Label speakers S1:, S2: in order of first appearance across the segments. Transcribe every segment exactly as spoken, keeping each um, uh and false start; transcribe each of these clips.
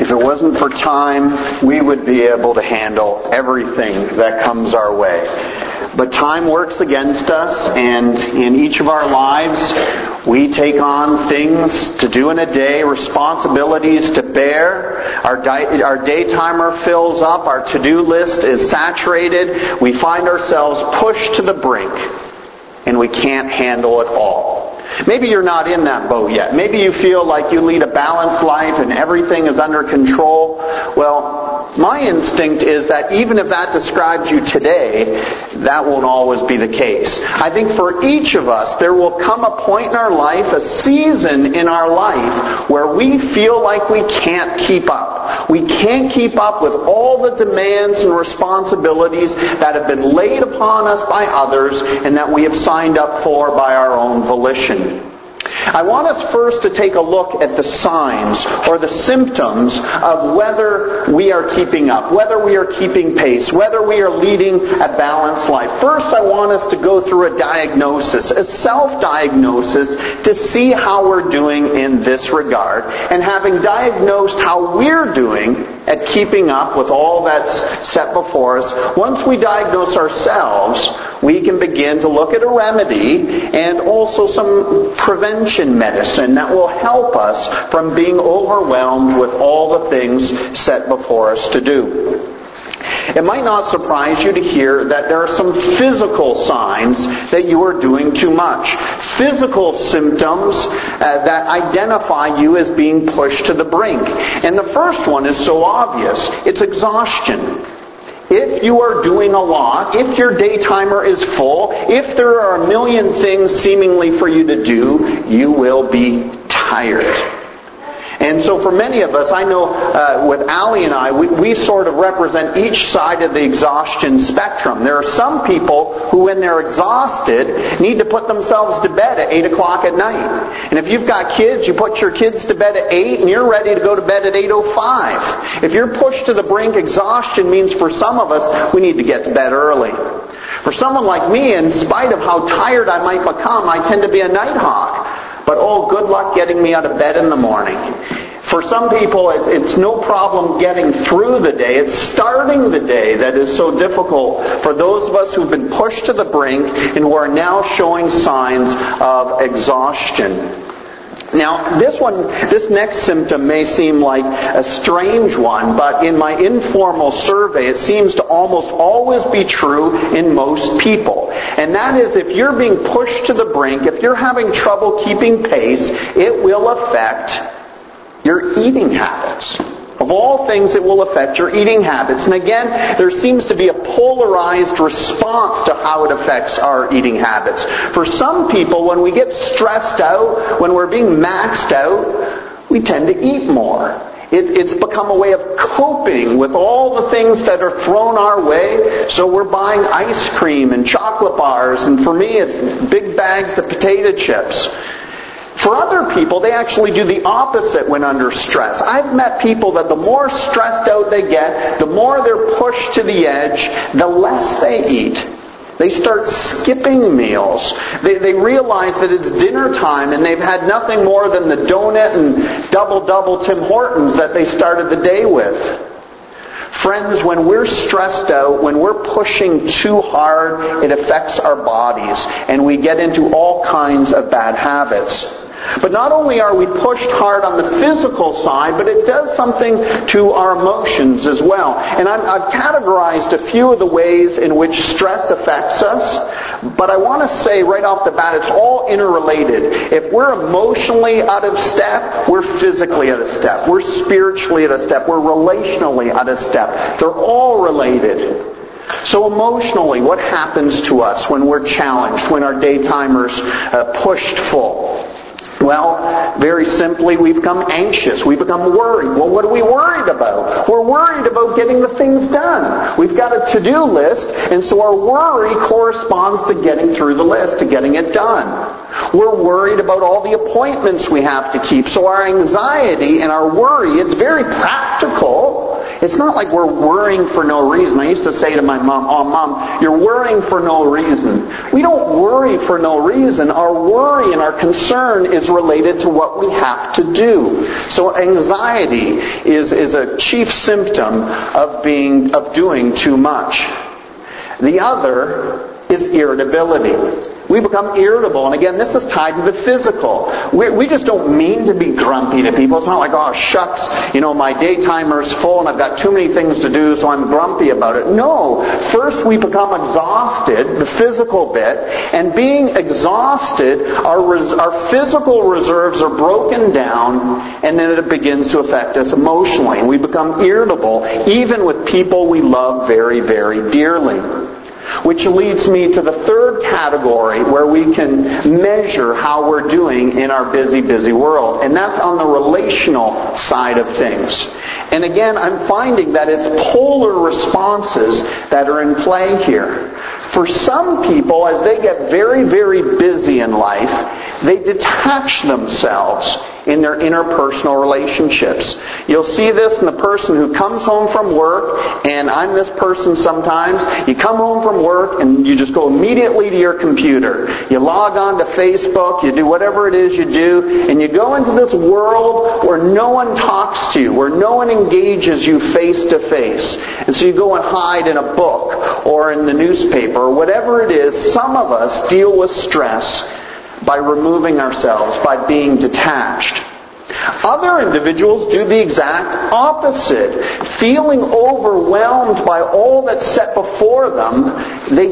S1: If it wasn't for time, we would be able to handle everything that comes our way. But time works against us, and in each of our lives, we take on things to do in a day, responsibilities to bear. Our, di- our day timer fills up, our to-do list is saturated. We find ourselves pushed to the brink, and we can't handle it all. Maybe you're not in that boat yet. Maybe you feel like you lead a balanced life and everything is under control. Well, my instinct is that even if that describes you today, that won't always be the case. I think for each of us, there will come a point in our life, a season in our life, where we feel like we can't keep up. We can't keep up with all the demands and responsibilities that have been laid upon us by others and that we have signed up for by our own volition. I want us first to take a look at the signs or the symptoms of whether we are keeping up, whether we are keeping pace, whether we are leading a balanced life. First, I want us to go through a diagnosis, a self-diagnosis, to see how we're doing in this regard. And having diagnosed how we're doing at keeping up with all that's set before us, once we diagnose ourselves, we can begin to look at a remedy and also some prevention medicine that will help us from being overwhelmed with all the things set before us to do. It might not surprise you to hear that there are some physical signs that you are doing too much. Physical symptoms uh, that identify you as being pushed to the brink. And the first one is so obvious. It's exhaustion. If you are doing a lot, if your day timer is full, if there are a million things seemingly for you to do, you will be tired. And so for many of us, I know uh, with Allie and I, we, we sort of represent each side of the exhaustion spectrum. There are some people who, when they're exhausted, need to put themselves to bed at eight o'clock at night. And if you've got kids, you put your kids to bed at eight and you're ready to go to bed at eight oh five. If you're pushed to the brink, exhaustion means for some of us, we need to get to bed early. For someone like me, in spite of how tired I might become, I tend to be a night hawk. But oh, good luck getting me out of bed in the morning. For some people, it's, it's no problem getting through the day. It's starting the day that is so difficult for those of us who've been pushed to the brink and who are now showing signs of exhaustion. Now, this one, this next symptom may seem like a strange one, but in my informal survey, it seems to almost always be true in most people. And that is, if you're being pushed to the brink, if you're having trouble keeping pace, it will affect your eating habits. Of all things, it will affect your eating habits. And again, there seems to be a polarized response to how it affects our eating habits. For some people, when we get stressed out, when we're being maxed out, we tend to eat more. It, it's become a way of coping with all the things that are thrown our way. So we're buying ice cream and chocolate bars, and for me, it's big bags of potato chips. For other people, they actually do the opposite when under stress. I've met people that the more stressed out they get, the more they're pushed to the edge, the less they eat. They start skipping meals. They, they realize that it's dinner time and they've had nothing more than the donut and double-double Tim Hortons that they started the day with. Friends, when we're stressed out, when we're pushing too hard, it affects our bodies and we get into all kinds of bad habits. But not only are we pushed hard on the physical side, but it does something to our emotions as well. And I'm, I've categorized a few of the ways in which stress affects us, but I want to say right off the bat, it's all interrelated. If we're emotionally out of step, we're physically out of step. We're spiritually out of step. We're relationally out of step. They're all related. So emotionally, what happens to us when we're challenged, when our day timer's uh, pushed full? Well, very simply, we become anxious. We become worried. Well, what are we worried about? We're worried about getting the things done. We've got a to-do list, and so our worry corresponds to getting through the list, to getting it done. We're worried about all the appointments we have to keep. So our anxiety and our worry, it's very practical. It's not like we're worrying for no reason. I used to say to my mom, "Oh, Mom, you're worrying for no reason." We don't worry for no reason. Our worry and our concern is related to what we have to do. So anxiety is, is a chief symptom of being of doing too much. The other is irritability. We become irritable. And again, this is tied to the physical. We, we just don't mean to be grumpy to people. It's not like, oh, shucks, you know, my day timer's full and I've got too many things to do, so I'm grumpy about it. No. First we become exhausted, the physical bit. And being exhausted, our, res- our physical reserves are broken down, and then it begins to affect us emotionally. And we become irritable, even with people we love very, very dearly. Which leads me to the third category where we can measure how we're doing in our busy, busy world. And that's on the relational side of things. And again, I'm finding that it's polar responses that are in play here. For some people, as they get very, very busy in life, they detach themselves in their interpersonal relationships. You'll see this in the person who comes home from work, and I'm this person sometimes. You come home from work and you just go immediately to your computer. You log on to Facebook, you do whatever it is you do, and you go into this world where no one talks to you, where no one engages you face to face. And so you go and hide in a book or in the newspaper or whatever it is. Some of us deal with stress by removing ourselves, by being detached. Other individuals do the exact opposite. Feeling overwhelmed by all that's set before them, they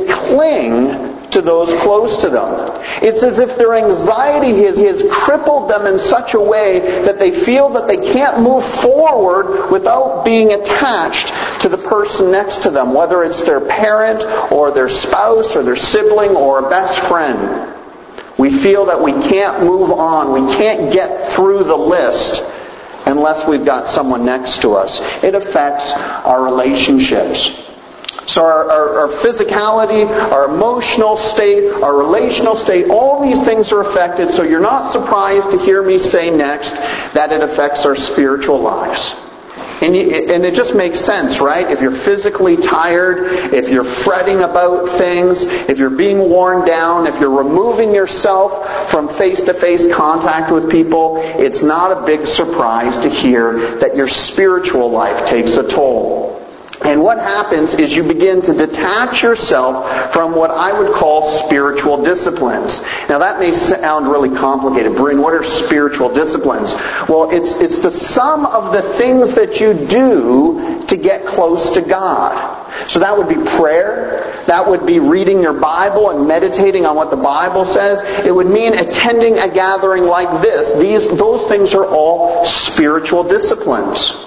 S1: cling to those close to them. It's as if their anxiety has, has crippled them in such a way that they feel that they can't move forward without being attached to the person next to them, whether it's their parent or their spouse or their sibling or a best friend. We feel that we can't move on, we can't get through the list unless we've got someone next to us. It affects our relationships. So our, our, our physicality, our emotional state, our relational state, all these things are affected. So you're not surprised to hear me say next that it affects our spiritual lives. And, you, and it just makes sense, right? If you're physically tired, if you're fretting about things, if you're being worn down, if you're removing yourself from face-to-face contact with people, it's not a big surprise to hear that your spiritual life takes a toll. And what happens is you begin to detach yourself from what I would call spiritual disciplines. Now that may sound really complicated. Bryn, what are spiritual disciplines? Well, it's it's the sum of the things that you do to get close to God. So that would be prayer. That would be reading your Bible and meditating on what the Bible says. It would mean attending a gathering like this. These those things are all spiritual disciplines.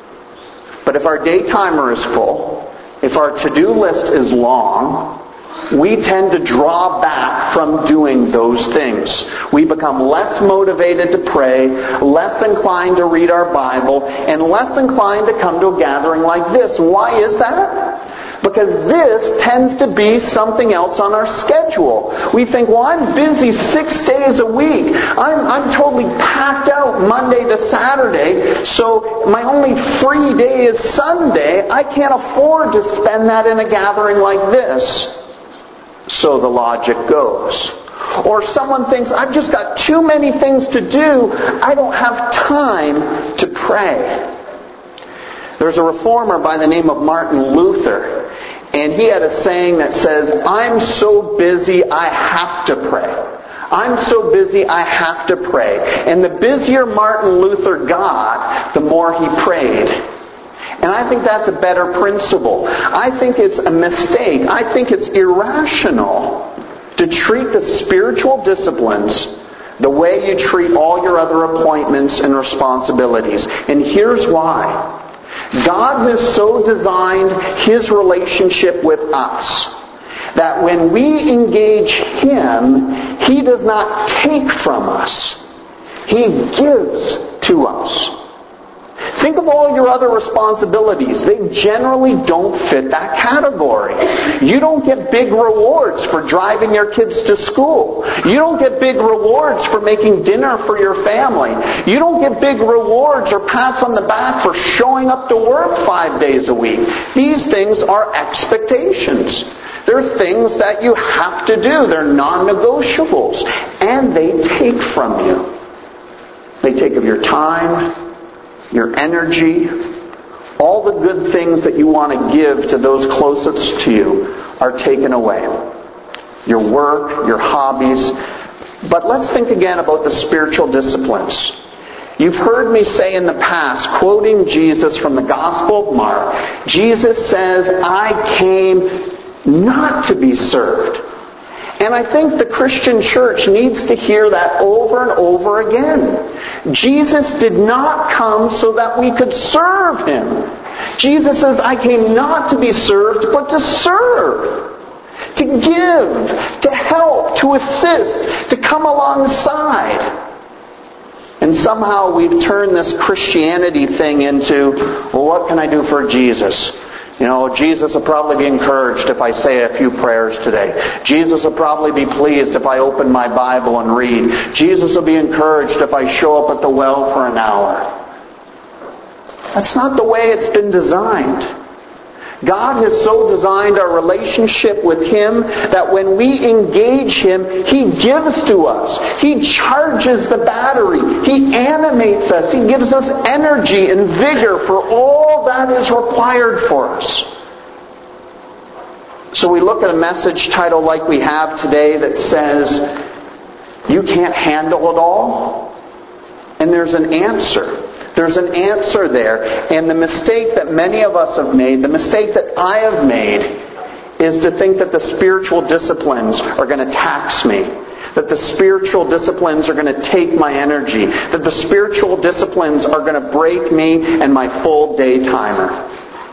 S1: But if our day timer is full, if our to-do list is long, we tend to draw back from doing those things. We become less motivated to pray, less inclined to read our Bible, and less inclined to come to a gathering like this. Why is that? Because this tends to be something else on our schedule. We think, well, I'm busy six days a week. I'm, I'm totally packed out Monday to Saturday, so my only free day is Sunday. I can't afford to spend that in a gathering like this. So the logic goes. Or someone thinks, I've just got too many things to do. I don't have time to pray. There's a reformer by the name of Martin Luther. And he had a saying that says, I'm so busy I have to pray. I'm so busy I have to pray. And the busier Martin Luther got, the more he prayed. And I think that's a better principle. I think it's a mistake. I think it's irrational to treat the spiritual disciplines the way you treat all your other appointments and responsibilities. And here's why. God has so designed His relationship with us that when we engage Him, He does not take from us. He gives to us. Think of all your other responsibilities. They generally don't fit that category. You don't get big rewards for driving your kids to school. You don't get big rewards for making dinner for your family. You don't get big rewards or pats on the back for showing up to work five days a week. These things are expectations. They're things that you have to do. They're non-negotiables. And they take from you. They take of your time, your energy, all the good things that you want to give to those closest to you are taken away. Your work, your hobbies. But let's think again about the spiritual disciplines. You've heard me say in the past, quoting Jesus from the Gospel of Mark, Jesus says, I came not to be served. And I think the Christian church needs to hear that over and over again. Jesus did not come so that we could serve Him. Jesus says, I came not to be served, but to serve. To give, to help, to assist, to come alongside. And somehow we've turned this Christianity thing into, well, what can I do for Jesus? You know, Jesus will probably be encouraged if I say a few prayers today. Jesus will probably be pleased if I open my Bible and read. Jesus will be encouraged if I show up at the well for an hour. That's not the way it's been designed. God has so designed our relationship with Him that when we engage Him, He gives to us. He charges the battery. He animates us. He gives us energy and vigor for all that is required for us. So we look at a message title like we have today that says, you can't handle it all? And there's an answer. There's an answer there. And the mistake that many of us have made, the mistake that I have made, is to think that the spiritual disciplines are going to tax me. That the spiritual disciplines are going to take my energy. That the spiritual disciplines are going to break me and my full day timer.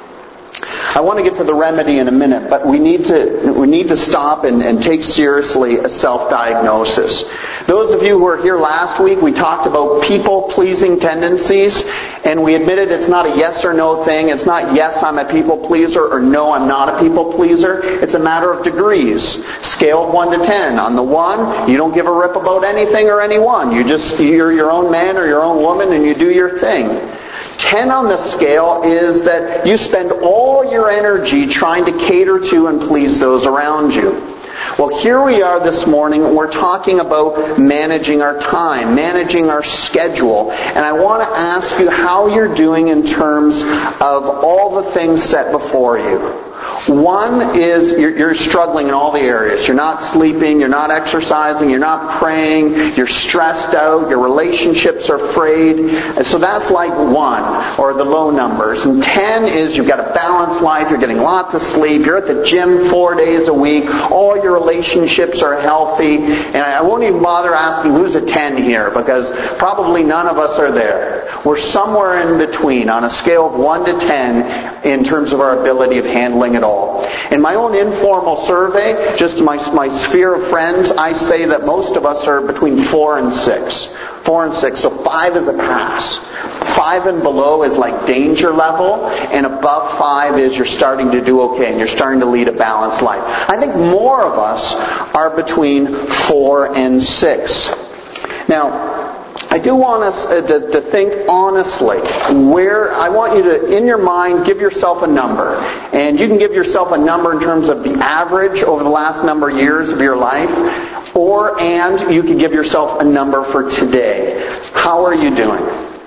S1: I want to get to the remedy in a minute, but we need to we need to stop and, and take seriously a self-diagnosis. Those of you who were here last week, we talked about people-pleasing tendencies, and we admitted it's not a yes or no thing. It's not yes, I'm a people-pleaser, or no, I'm not a people-pleaser. It's a matter of degrees. Scale of one to ten. On the one, you don't give a rip about anything or anyone. You just, you're your own man or your own woman, and you do your thing. ten on the scale is that you spend all your energy trying to cater to and please those around you. Well, here we are this morning, and we're talking about managing our time, managing our schedule. And I want to ask you how you're doing in terms of all the things set before you. One is you're, you're struggling in all the areas. You're not sleeping, you're not exercising, you're not praying, you're stressed out, your relationships are frayed. And so that's like one, or the low numbers. And ten is you've got a balanced life, you're getting lots of sleep, you're at the gym four days a week, all your relationships are healthy. And I won't even bother asking who's a ten here, because probably none of us are there. We're somewhere in between on a scale of one to ten in terms of our ability of handling it all. In my own informal survey, just my, my sphere of friends, I say that most of us are between four and six. Four and six. So five is a pass. Five and below is like danger level, and above five is you're starting to do okay and you're starting to lead a balanced life. I think more of us are between four and six. Now, I do want us to, to think honestly. Where I want you to, in your mind, give yourself a number. And you can give yourself a number in terms of the average over the last number of years of your life. Or, and you can give yourself a number for today. How are you doing?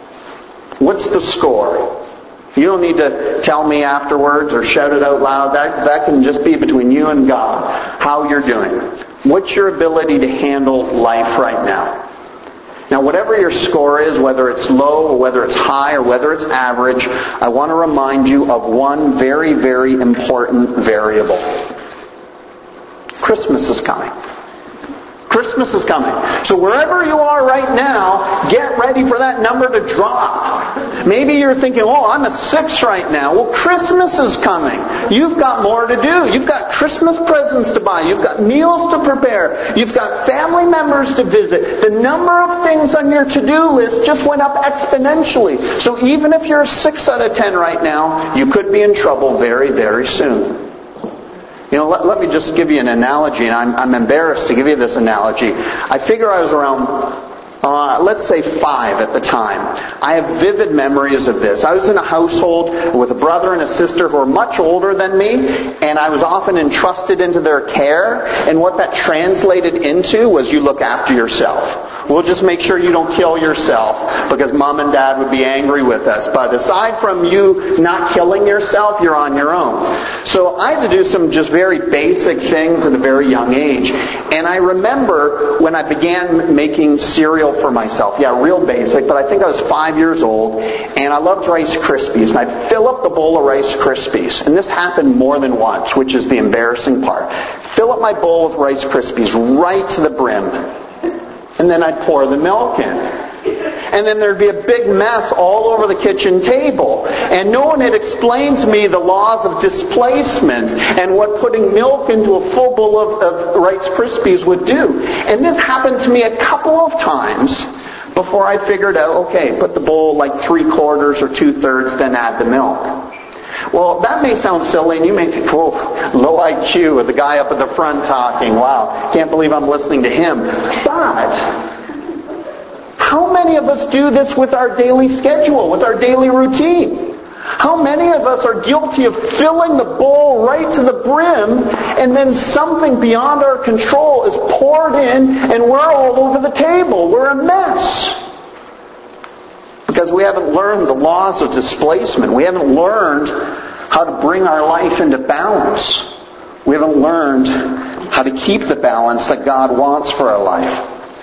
S1: What's the score? You don't need to tell me afterwards or shout it out loud. That, that can just be between you and God. How you're doing. What's your ability to handle life right now? Now, whatever your score is, whether it's low or whether it's high or whether it's average, I want to remind you of one very, very important variable. Christmas is coming. Christmas is coming. So wherever you are right now, get ready for that number to drop. Maybe you're thinking, oh, I'm a six right now. Well, Christmas is coming. You've got more to do. You've got Christmas presents to buy. You've got meals to prepare. You've got family members to visit. The number of things on your to-do list just went up exponentially. So even if you're a six out of ten right now, you could be in trouble very, very soon. You know, let, let me just give you an analogy, and I'm, I'm embarrassed to give you this analogy. I figure I was around, uh, let's say five at the time. I have vivid memories of this. I was in a household with a brother and a sister who were much older than me, and I was often entrusted into their care, and what that translated into was you look after yourself. We'll just make sure you don't kill yourself, because Mom and Dad would be angry with us. But aside from you not killing yourself, you're on your own. So I had to do some just very basic things at a very young age. And I remember when I began making cereal for myself. Yeah, real basic, but I think I was five years old, and I loved Rice Krispies. And I'd fill up the bowl of Rice Krispies. And this happened more than once, which is the embarrassing part. Fill up my bowl with Rice Krispies right to the brim. And then I'd pour the milk in. And then there'd be a big mess all over the kitchen table. And no one had explained to me the laws of displacement and what putting milk into a full bowl of, of Rice Krispies would do. And this happened to me a couple of times before I figured out, okay, put the bowl like three quarters or two thirds, then add the milk. Well, that may sound silly, and you may think, oh, low I Q with the guy up at the front talking. Wow, can't believe I'm listening to him. But how many of us do this with our daily schedule, with our daily routine? How many of us are guilty of filling the bowl right to the brim, and then something beyond our control is poured in, and we're all over the table. We're a mess. Because we haven't learned the laws of displacement. We haven't learned how to bring our life into balance. We haven't learned how to keep the balance that God wants for our life.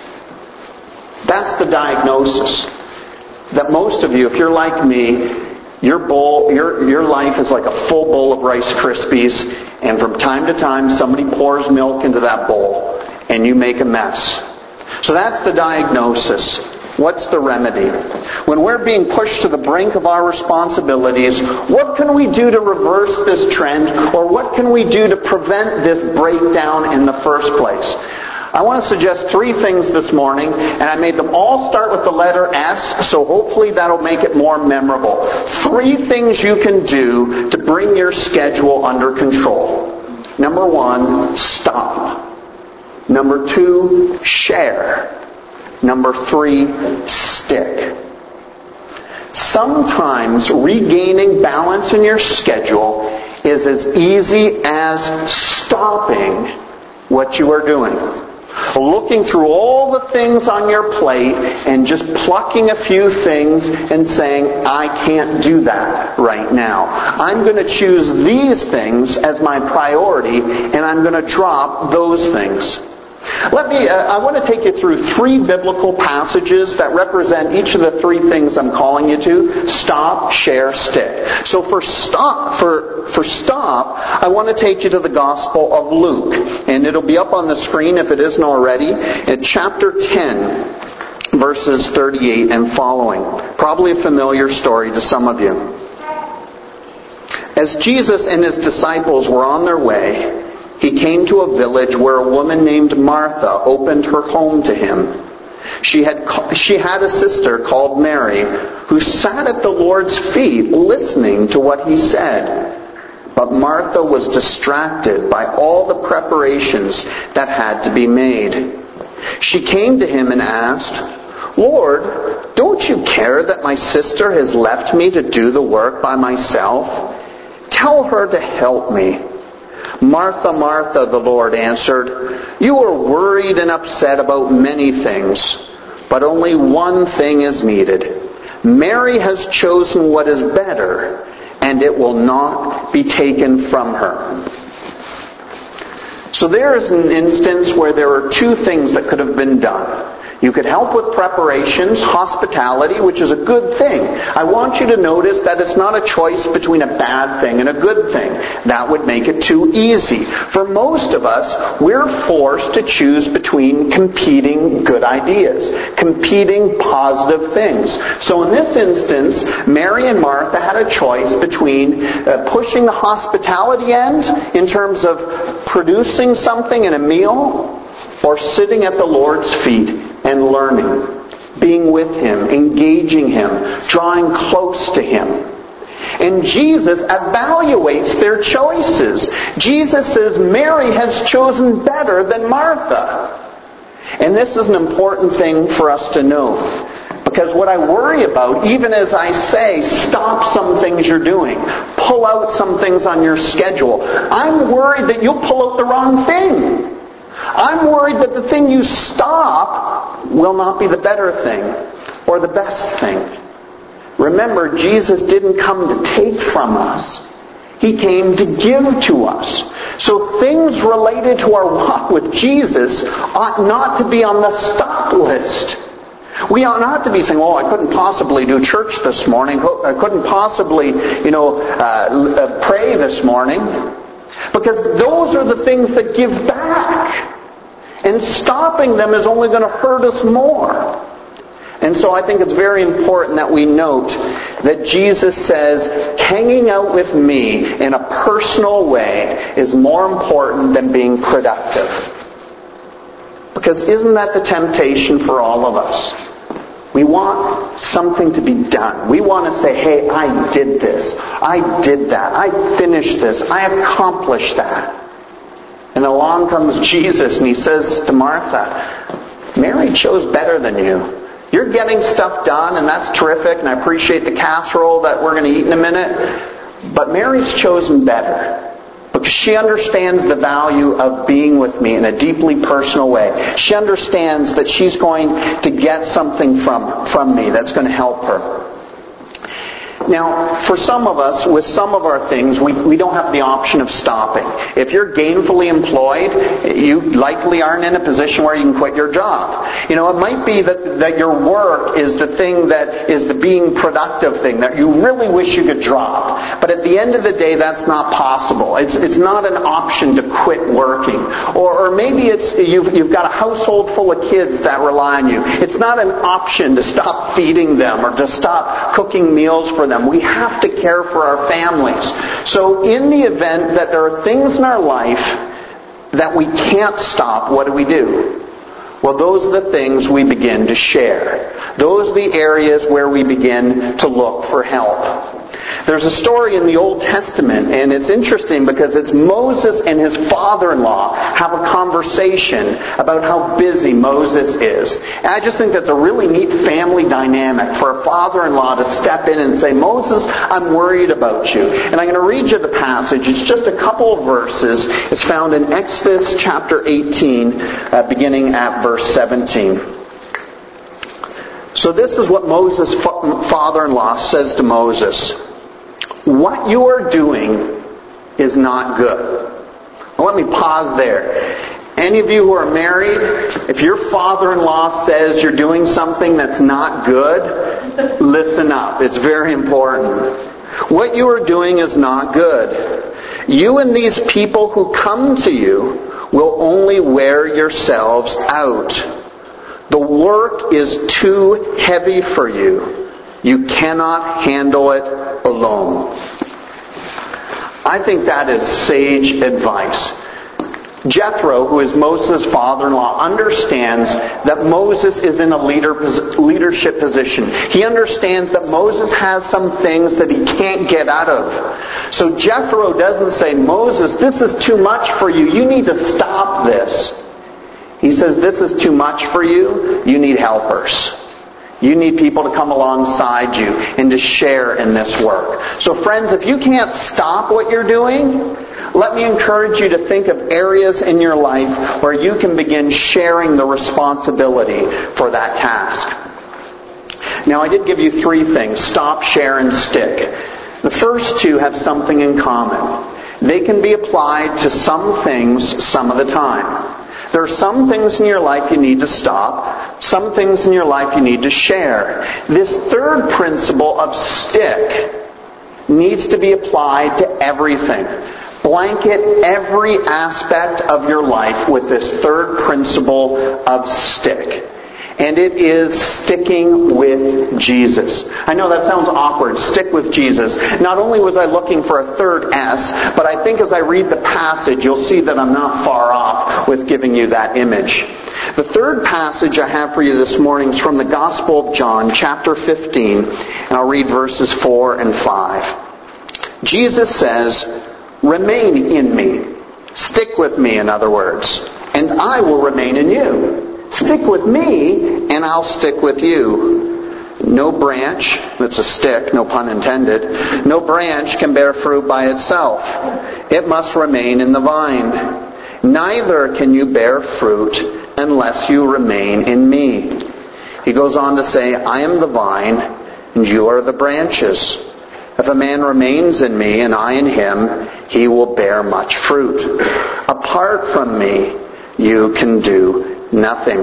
S1: That's the diagnosis. That most of you, if you're like me, your bowl, your, your life is like a full bowl of Rice Krispies, and from time to time somebody pours milk into that bowl, and you make a mess. So that's the diagnosis. What's the remedy? When we're being pushed to the brink of our responsibilities, what can we do to reverse this trend? Or what can we do to prevent this breakdown in the first place? I want to suggest three things this morning, and I made them all start with the letter S, so hopefully that'll make it more memorable. Three things you can do to bring your schedule under control. Number one, stop. Number two, share. Number three, stick. Sometimes regaining balance in your schedule is as easy as stopping what you are doing. Looking through all the things on your plate and just plucking a few things and saying, I can't do that right now. I'm going to choose these things as my priority, and I'm going to drop those things. Let me, uh, I want to take you through three biblical passages that represent each of the three things I'm calling you to. Stop, share, stick. So for stop, for, for stop, I want to take you to the Gospel of Luke. And it'll be up on the screen if it isn't already. At chapter ten, verses thirty-eight and following. Probably a familiar story to some of you. As Jesus and his disciples were on their way, he came to a village where a woman named Martha opened her home to him. She had, she had a sister called Mary who sat at the Lord's feet listening to what he said. But Martha was distracted by all the preparations that had to be made. She came to him and asked, Lord, don't you care that my sister has left me to do the work by myself? Tell her to help me. Martha, Martha, the Lord answered, you are worried and upset about many things, but only one thing is needed. Mary has chosen what is better, and it will not be taken from her. So there is an instance where there are two things that could have been done. You could help with preparations, hospitality, which is a good thing. I want you to notice that it's not a choice between a bad thing and a good thing. That would make it too easy. For most of us, we're forced to choose between competing good ideas, competing positive things. So in this instance, Mary and Martha had a choice between uh, pushing the hospitality end in terms of producing something in a meal, or sitting at the Lord's feet and learning, being with Him, engaging Him, drawing close to Him. And Jesus evaluates their choices. Jesus says Mary has chosen better than Martha. And this is an important thing for us to know. Because what I worry about, even as I say, stop some things you're doing, pull out some things on your schedule, I'm worried that you'll pull out the wrong thing. I'm worried that the thing you stop will not be the better thing or the best thing. Remember, Jesus didn't come to take from us. He came to give to us. So things related to our walk with Jesus ought not to be on the stop list. We ought not to be saying, oh, I couldn't possibly do church this morning. I couldn't possibly, you know, uh, pray this morning. Because those are the things that give back. And stopping them is only going to hurt us more. And so I think it's very important that we note that Jesus says, hanging out with me in a personal way is more important than being productive. Because isn't that the temptation for all of us? We want something to be done. We want to say, hey, I did this. I did that. I finished this. I accomplished that. And along comes Jesus and He says to Martha, Mary chose better than you. You're getting stuff done and that's terrific, and I appreciate the casserole that we're going to eat in a minute. But Mary's chosen better. Because she understands the value of being with me in a deeply personal way. She understands that she's going to get something from, from me that's going to help her. Now, for some of us, with some of our things, we, we don't have the option of stopping. If you're gainfully employed, you likely aren't in a position where you can quit your job. You know, it might be that, that your work is the thing that is the being productive thing that you really wish you could drop. But at the end of the day, that's not possible. It's it's not an option to quit working. Or, or maybe it's you've, you've got a household full of kids that rely on you. It's not an option to stop feeding them or to stop cooking meals for them. We have to care for our families. So in the event that there are things in our life that we can't stop, what do we do? Well, those are the things we begin to share. Those are the areas where we begin to look for help. There's a story in the Old Testament, and it's interesting because it's Moses and his father-in-law have a conversation about how busy Moses is. And I just think that's a really neat family dynamic for a father-in-law to step in and say, Moses, I'm worried about you. And I'm going to read you the passage. It's just a couple of verses. It's found in Exodus chapter eighteen, uh, beginning at verse seventeen. So this is what Moses' father-in-law says to Moses. What you are doing is not good. Well, let me pause there. Any of you who are married, if your father-in-law says you're doing something that's not good, listen up. It's very important. What you are doing is not good. You and these people who come to you will only wear yourselves out. The work is too heavy for you. You cannot handle it alone. I think that is sage advice. Jethro, who is Moses' father-in-law, understands that Moses is in a leader, leadership position. He understands that Moses has some things that he can't get out of. So Jethro doesn't say, Moses, this is too much for you. You need to stop this. He says, this is too much for you. You need helpers. You need people to come alongside you and to share in this work. So friends, if you can't stop what you're doing, let me encourage you to think of areas in your life where you can begin sharing the responsibility for that task. Now, I did give you three things: stop, share, and stick. The first two have something in common. They can be applied to some things some of the time. There are some things in your life you need to stop. Some things in your life you need to share. This third principle of stick needs to be applied to everything. Blanket every aspect of your life with this third principle of stick. And it is sticking with Jesus. I know that sounds awkward. Stick with Jesus. Not only was I looking for a third S, but I think as I read the passage, you'll see that I'm not far off with giving you that image. The third passage I have for you this morning is from the Gospel of John, chapter fifteen, and I'll read verses four and five. Jesus says, "Remain in me." Stick with me, in other words, and I will remain in you. Stick with me, and I'll stick with you. No branch, that's a stick, no pun intended, no branch can bear fruit by itself. It must remain in the vine. Neither can you bear fruit unless you remain in me. He goes on to say, I am the vine, and you are the branches. If a man remains in me, and I in him, he will bear much fruit. Apart from me, you can do nothing.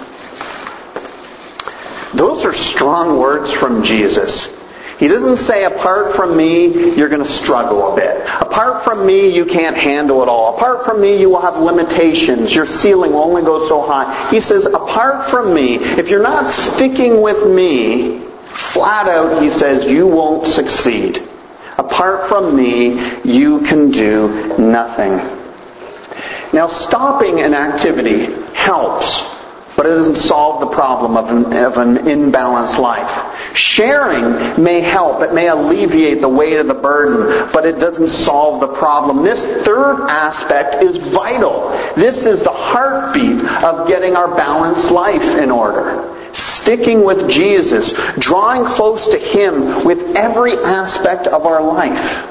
S1: Those are strong words from Jesus. He doesn't say, apart from me, you're going to struggle a bit. Apart from me, you can't handle it all. Apart from me, you will have limitations. Your ceiling will only go so high. He says, apart from me, if you're not sticking with me, flat out, he says, you won't succeed. Apart from me, you can do nothing. Now, stopping an activity helps, but it doesn't solve the problem of an, of an imbalanced life. Sharing may help. It may alleviate the weight of the burden, but it doesn't solve the problem. This third aspect is vital. This is the heartbeat of getting our balanced life in order. Sticking with Jesus, drawing close to Him with every aspect of our life.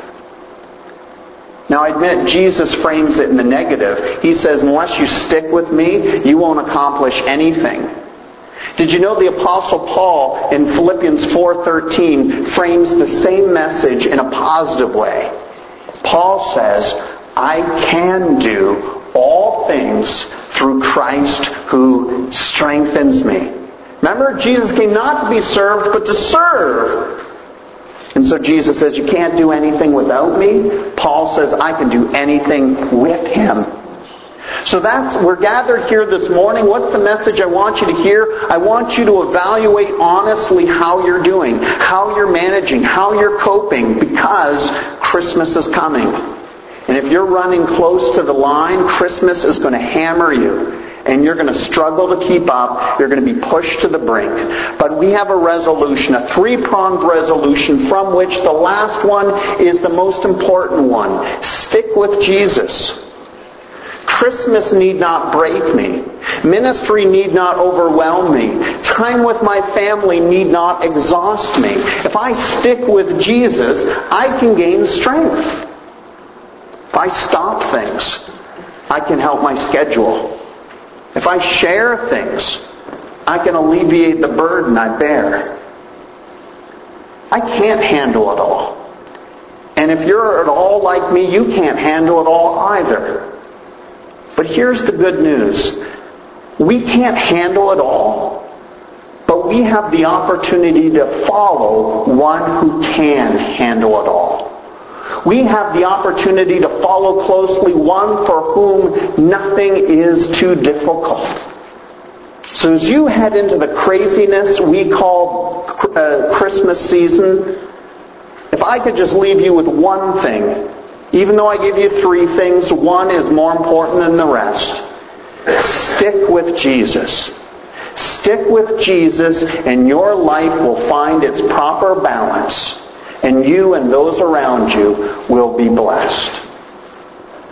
S1: Now, I admit Jesus frames it in the negative. He says, unless you stick with me, you won't accomplish anything. Did you know the Apostle Paul in Philippians four thirteen frames the same message in a positive way? Paul says, I can do all things through Christ who strengthens me. Remember, Jesus came not to be served, but to serve. And so Jesus says, you can't do anything without me. Paul says, I can do anything with Him. So that's, we're gathered here this morning. What's the message I want you to hear? I want you to evaluate honestly how you're doing, how you're managing, how you're coping, because Christmas is coming. And if you're running close to the line, Christmas is going to hammer you. And you're going to struggle to keep up. You're going to be pushed to the brink. But we have a resolution, a three-pronged resolution, from which the last one is the most important one. Stick with Jesus. Christmas need not break me. Ministry need not overwhelm me. Time with my family need not exhaust me. If I stick with Jesus, I can gain strength. If I stop things, I can help my schedule. If I share things, I can alleviate the burden I bear. I can't handle it all. And if you're at all like me, you can't handle it all either. But here's the good news. We can't handle it all, but we have the opportunity to follow one who can handle it all. We have the opportunity to follow closely one for whom nothing is too difficult. So as you head into the craziness we call uh, Christmas season, if I could just leave you with one thing, even though I give you three things, one is more important than the rest. Stick with Jesus. Stick with Jesus, and your life will find its proper balance. And you and those around you will be blessed.